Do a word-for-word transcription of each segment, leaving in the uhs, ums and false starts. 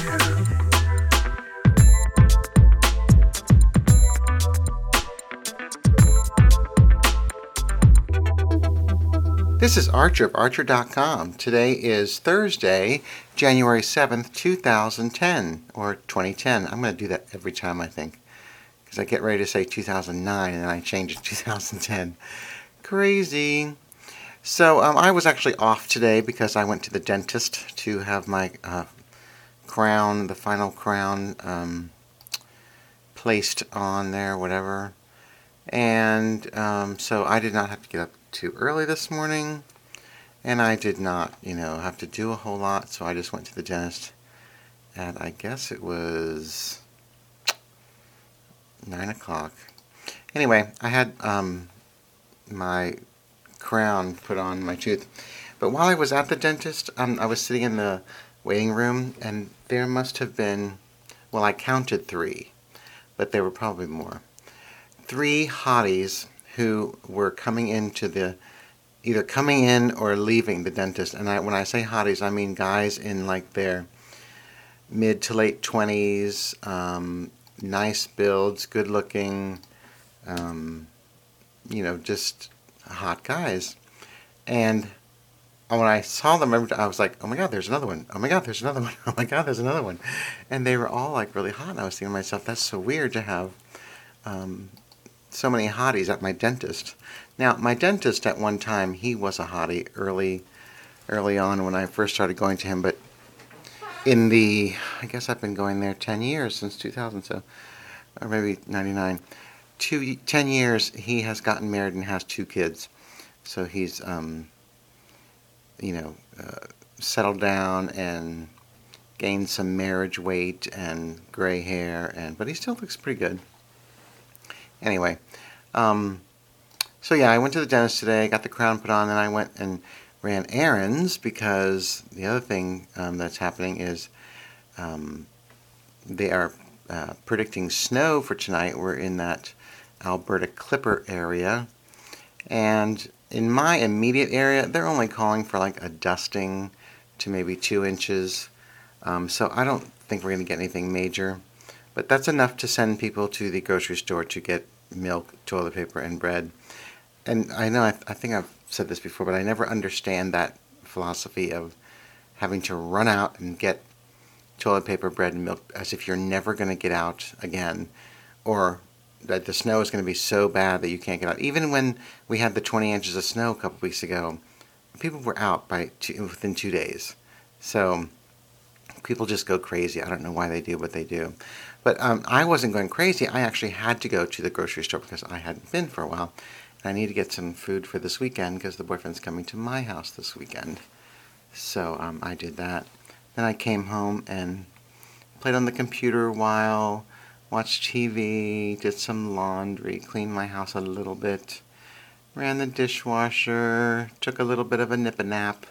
This is Archer of Archer dot com. Today is Thursday, January seventh, two thousand ten, or twenty ten. I'm going to do that every time, I think, because I get ready to say two thousand nine and then I change it to two thousand ten. Crazy. So um, I was actually off today because I went to the dentist to have my uh, crown, the final crown, um, placed on there, whatever. And um, so I did not have to get up too early this morning, and I did not, you know, have to do a whole lot, so I just went to the dentist at, I guess it was nine o'clock. Anyway, I had um, my crown put on my tooth, but while I was at the dentist, um, I was sitting in the waiting room, and there must have been, well, I counted three, but there were probably more. Three hotties who were coming into the, either coming in or leaving the dentist. And I, when I say hotties, I mean guys in like their mid to late twenties, um, nice builds, good looking, um, you know, just hot guys. And when I saw them, I was like, oh my God, there's another one. Oh my God, there's another one. Oh my God, there's another one. And they were all like really hot. And I was thinking to myself, that's so weird to have um, so many hotties at my dentist. Now, my dentist at one time, he was a hottie early, early on when I first started going to him. But in the, I guess I've been going there ten years, since two thousand, so, or maybe ninety-nine. Two, ten years, he has gotten married and has two kids. So he's, um, you know, uh, settled down and gained some marriage weight and gray hair, and but he still looks pretty good. Anyway, um, so yeah, I went to the dentist today, got the crown put on, and I went and ran errands because the other thing um, that's happening is um, they are uh, predicting snow for tonight. We're in that Alberta Clipper area, and in my immediate area, they're only calling for like a dusting to maybe two inches, um, so I don't think we're going to get anything major. But that's enough to send people to the grocery store to get milk, toilet paper, and bread. And I know, I, th- I think I've said this before, but I never understand that philosophy of having to run out and get toilet paper, bread, and milk as if you're never going to get out again, or that the snow is going to be so bad that you can't get out. Even when we had the twenty inches of snow a couple weeks ago, people were out by two, within two days. So people just go crazy. I don't know why they do what they do. But um, I wasn't going crazy. I actually had to go to the grocery store because I hadn't been for a while. And I need to get some food for this weekend because the boyfriend's coming to my house this weekend. So um, I did that. Then I came home and played on the computer a while, watched T V, did some laundry, cleaned my house a little bit, ran the dishwasher, took a little bit of a nip-a-nap,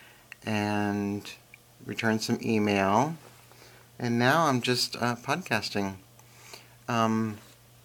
and returned some email. And now I'm just uh, podcasting. Um,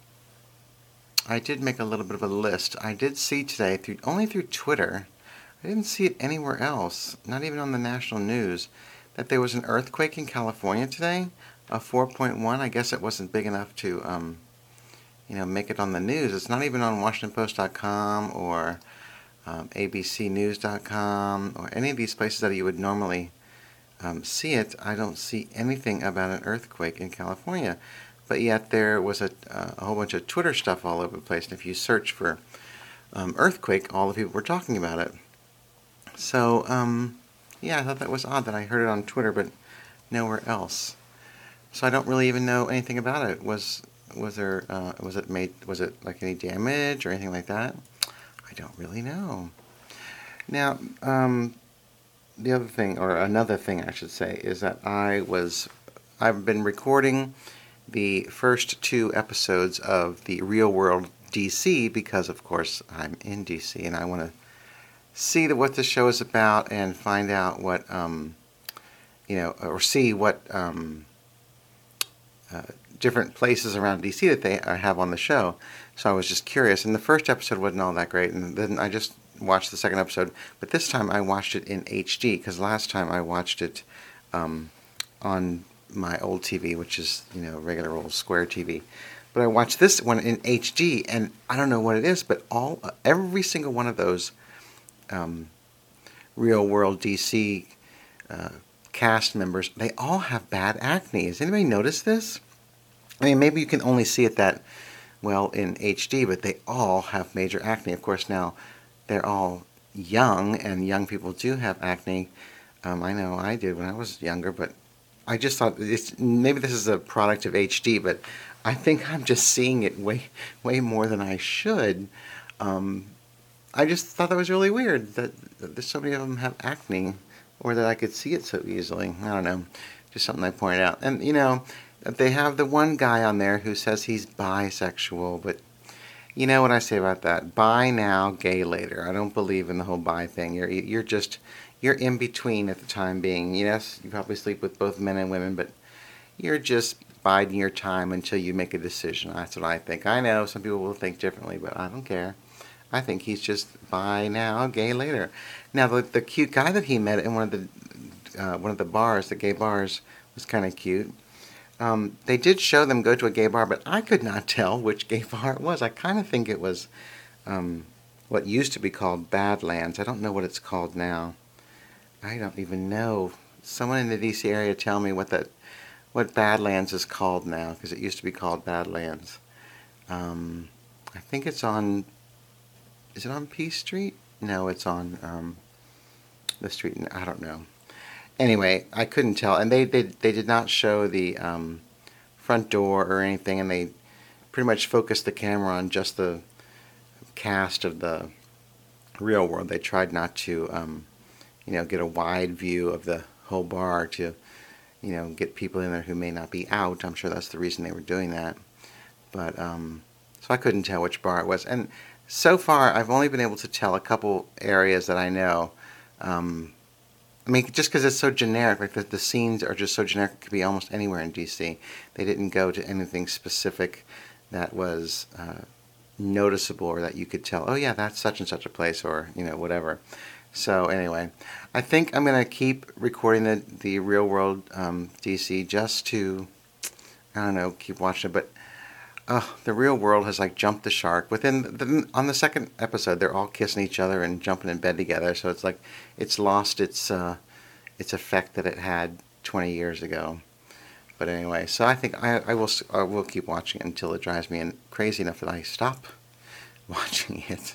I did make a little bit of a list. I did see today, through only through Twitter, I didn't see it anywhere else, not even on the national news, that there was an earthquake in California today, a four point one. I guess it wasn't big enough to, um, you know, make it on the news. It's not even on Washington Post dot com or um, A B C News dot com or any of these places that you would normally Um, see it. I don't see anything about an earthquake in California, but yet there was a, uh, a whole bunch of Twitter stuff all over the place, and if you search for um, earthquake, all the people were talking about it. So um, yeah, I thought that was odd that I heard it on Twitter but nowhere else. So I don't really even know anything about it. Was was there uh, was it made was it like any damage or anything like that? I don't really know. Now um, the other thing, or another thing I should say, is that I was, I've been recording the first two episodes of the Real World D C because, of course, I'm in D C and I want to see the, what the show is about and find out what, um, you know, or see what um, uh, different places around D C that they have on the show. So I was just curious, and the first episode wasn't all that great, and then I just watched the second episode, but this time I watched it in H D because last time I watched it um, on my old T V, which is, you know, regular old square T V. But I watched this one in H D, and I don't know what it is, but all every single one of those um, Real World D C uh, cast members, they all have bad acne. Has anybody noticed this? I mean, maybe you can only see it that well in H D, but they all have major acne. Of course, now they're all young, and young people do have acne. Um, I know I did when I was younger, but I just thought it's, maybe this is a product of H D, but I think I'm just seeing it way, way more than I should. Um, I just thought that was really weird that, that so many of them have acne, or that I could see it so easily. I don't know, just something I pointed out. And you know, they have the one guy on there who says he's bisexual, but you know what I say about that? Bi now, gay later. I don't believe in the whole bi thing. You're you're just you're in between at the time being. Yes, you probably sleep with both men and women, but you're just biding your time until you make a decision. That's what I think. I know some people will think differently, but I don't care. I think he's just bi now, gay later. Now, the the cute guy that he met in one of the uh, one of the bars, the gay bars, was kind of cute. Um, they did show them go to a gay bar, but I could not tell which gay bar it was. I kind of think it was um, what used to be called Badlands. I don't know what it's called now. I don't even know. Someone in the D C area tell me what that what Badlands is called now, because it used to be called Badlands. Um, I think it's on. Is it on Peace Street? No, it's on um, the street. I don't know. Anyway, I couldn't tell, and they they, they did not show the um, front door or anything, and they pretty much focused the camera on just the cast of the Real World. They tried not to, um, you know, get a wide view of the whole bar to, you know, get people in there who may not be out. I'm sure that's the reason they were doing that. But um, so I couldn't tell which bar it was, and so far I've only been able to tell a couple areas that I know. Um, I mean, just because it's so generic, like the, the scenes are just so generic, it could be almost anywhere in D C. They didn't go to anything specific that was uh, noticeable, or that you could tell, oh yeah, that's such and such a place, or, you know, whatever. So anyway, I think I'm going to keep recording the, the Real World um, D C just to, I don't know, keep watching it. But uh, the Real World has like jumped the shark. Within the, on the second episode, they're all kissing each other and jumping in bed together. So it's like it's lost its uh, its effect that it had twenty years ago. But anyway, so I think I, I will I will keep watching it until it drives me in crazy enough that I stop watching it.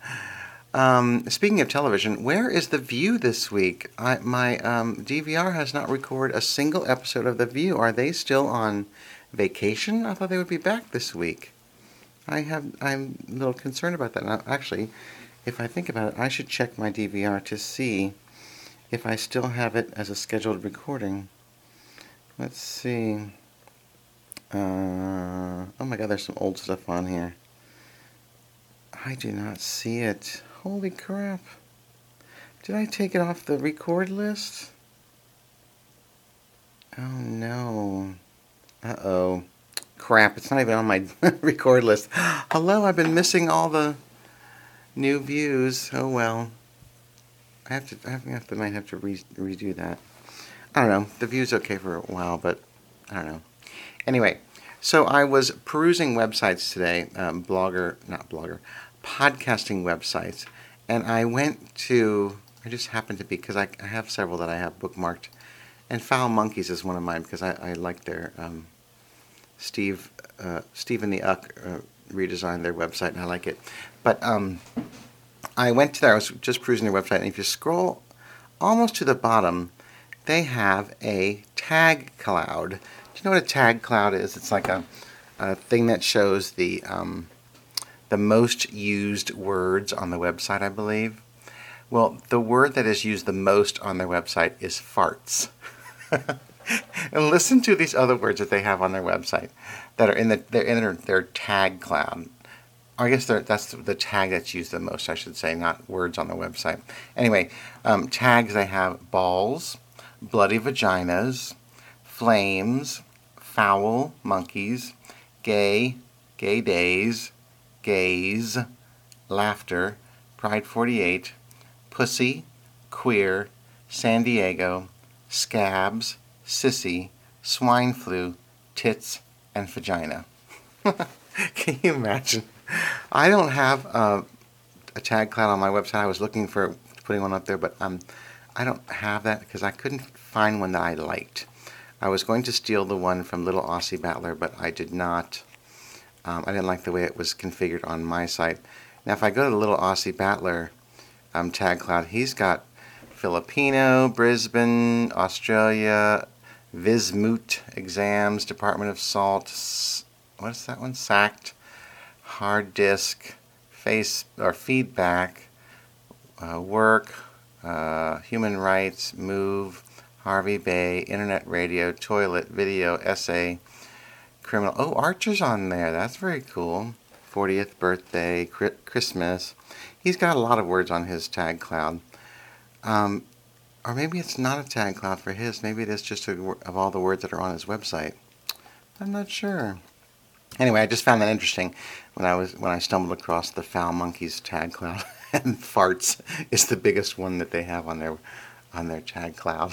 Um, speaking of television, where is The View this week? I, my um, D V R has not recorded a single episode of The View. Are they still on vacation? I thought they would be back this week. I have, I'm a little concerned about that. Now, actually, if I think about it, I should check my D V R to see if I still have it as a scheduled recording. Let's see. Uh, oh my God, there's some old stuff on here. I do not see it. Holy crap. Did I take it off the record list? Oh no. Uh-oh. Crap, it's not even on my record list. Hello, I've been missing all the new views. Oh well. I have to, I have to, might have to re- redo that. I don't know. The View's okay for a while, but I don't know. Anyway, so I was perusing websites today, um, blogger, not blogger, podcasting websites, and I went to, I just happened to be, because I, I have several that I have bookmarked, and Foul Monkeys is one of mine, because I, I like their, um, Steve, uh, Steve and the Uck uh, redesigned their website, and I like it. But um, I went to there, I was just perusing their website, and if you scroll almost to the bottom, they have a tag cloud. Do you know what a tag cloud is? It's like a, a thing that shows the um, the most used words on the website, I believe. Well, the word that is used the most on their website is farts. And listen to these other words that they have on their website that are in the they're in their, their tag cloud. I guess that's the tag that's used the most, I should say, not words on the website. Anyway, um, tags they have: balls, bloody vaginas, flames, foul monkeys, gay, gay days, gays, laughter, Pride forty-eight, pussy, queer, San Diego, scabs, sissy, swine flu, tits, and vagina. Can you imagine? I don't have uh, a tag cloud on my website. I was looking for putting one up there, but um, I don't have that because I couldn't find one that I liked. I was going to steal the one from Little Aussie Battler, but I did not. Um, I didn't like the way it was configured on my site. Now, if I go to the Little Aussie Battler um, tag cloud, he's got Filipino, Brisbane, Australia, Vismut exams, Department of Salt. What's that one? Sacked, hard disk, face or feedback, uh, work, uh, human rights, move, Harvey Bay, internet radio, toilet, video, essay, criminal. Oh, Archer's on there. That's very cool. fortieth birthday, Christmas. He's got a lot of words on his tag cloud. Um, or maybe it's not a tag cloud for his. Maybe it is just a, of all the words that are on his website. I'm not sure. Anyway, I just found that interesting when I was when I stumbled across the Foul Monkeys tag cloud, and farts is the biggest one that they have on their on their tag cloud.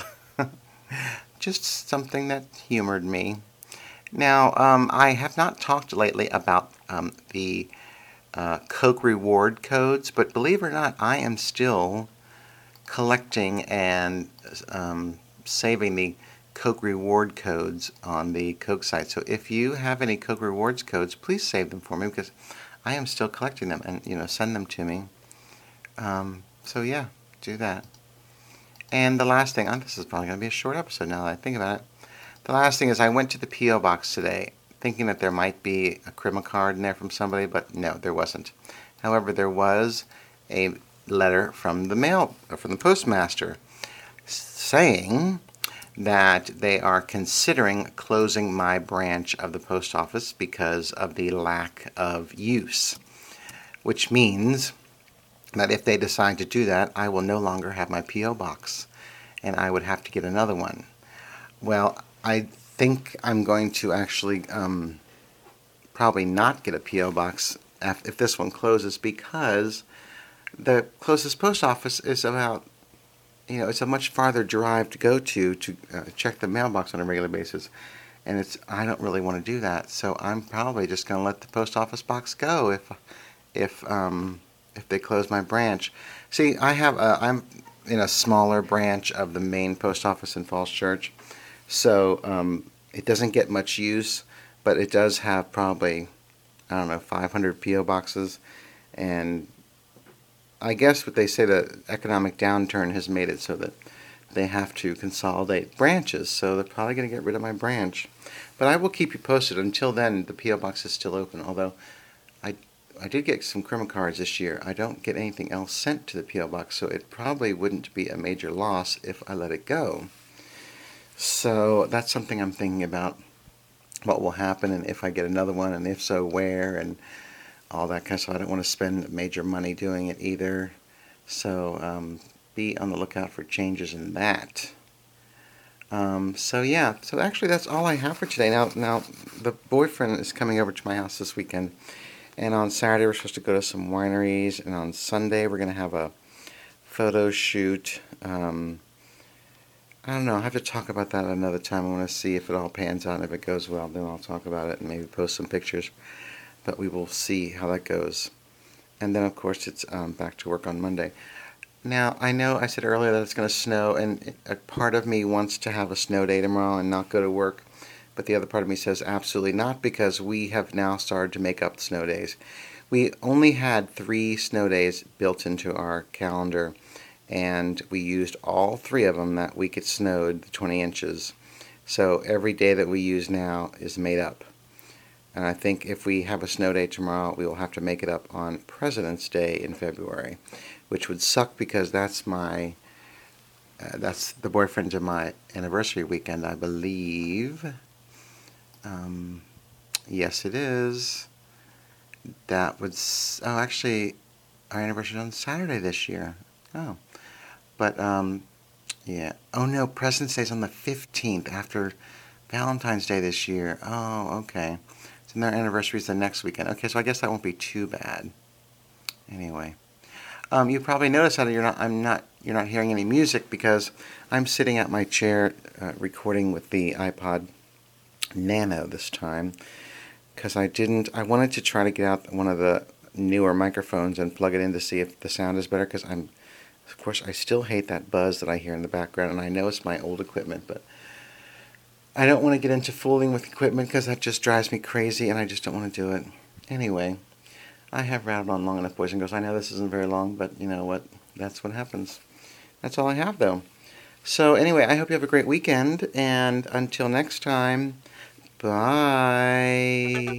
Just something that humored me. Now, um, I have not talked lately about um, the uh, Coke reward codes, but believe it or not, I am still collecting and um, saving the Coke reward codes on the Coke site. So if you have any Coke rewards codes, please save them for me because I am still collecting them, and you know, send them to me. Um, so yeah, do that. And the last thing, oh, this is probably going to be a short episode now that I think about it. The last thing is I went to the P O box today thinking that there might be a Crima card in there from somebody, but no, there wasn't. However, there was a letter from the mail, or from the postmaster, saying that they are considering closing my branch of the post office because of the lack of use, which means that if they decide to do that, I will no longer have my P O box, and I would have to get another one. Well, I think I'm going to actually um, probably not get a P O box if this one closes, because the closest post office is about, you know, it's a much farther drive to go to to uh, check the mailbox on a regular basis, and it's I don't really want to do that. So I'm probably just going to let the post office box go if if um, if they close my branch. See, I have a, I'm in a smaller branch of the main post office in Falls Church, so um, it doesn't get much use, but it does have probably, I don't know, five hundred P O boxes, and I guess what they say, the economic downturn has made it so that they have to consolidate branches, so they're probably going to get rid of my branch. But I will keep you posted. Until then, the P O box is still open, although I, I did get some Crima cards this year. I don't get anything else sent to the P O box, so it probably wouldn't be a major loss if I let it go. So that's something I'm thinking about, what will happen, and if I get another one, and if so, where, and all that kind of stuff. I don't want to spend major money doing it either. So um, be on the lookout for changes in that. Um, so yeah, so actually that's all I have for today. Now, now the boyfriend is coming over to my house this weekend, and on Saturday we're supposed to go to some wineries, and on Sunday we're going to have a photo shoot. Um, I don't know, I'll have to talk about that another time. I want to see if it all pans out, and if it goes well, then I'll talk about it and maybe post some pictures. But we will see how that goes. And then, of course, it's um, back to work on Monday. Now, I know I said earlier that it's going to snow, and a part of me wants to have a snow day tomorrow and not go to work. But the other part of me says absolutely not, because we have now started to make up snow days. We only had three snow days built into our calendar, and we used all three of them that week it snowed, the twenty inches. So every day that we use now is made up. And I think if we have a snow day tomorrow, we will have to make it up on President's Day in February, which would suck because that's my, uh, that's the boyfriend of my anniversary weekend, I believe. Um, yes, it is. That would, s- oh, actually, our anniversary is on Saturday this year. Oh, but, um, yeah. Oh, no, President's Day is on the fifteenth after Valentine's Day this year. Oh, okay. And their anniversary is the next weekend. Okay, so I guess that won't be too bad. Anyway, um, you probably noticed that you're not. I'm not. You're not hearing any music because I'm sitting at my chair uh, recording with the iPod Nano this time, because I didn't, I wanted to try to get out one of the newer microphones and plug it in to see if the sound is better, because I'm, of course, I still hate that buzz that I hear in the background, and I know it's my old equipment, but I don't want to get into fooling with equipment because that just drives me crazy, and I just don't want to do it. Anyway, I have rattled on long enough, boys and girls. I know this isn't very long, but you know what? That's what happens. That's all I have, though. So anyway, I hope you have a great weekend, and until next time, bye.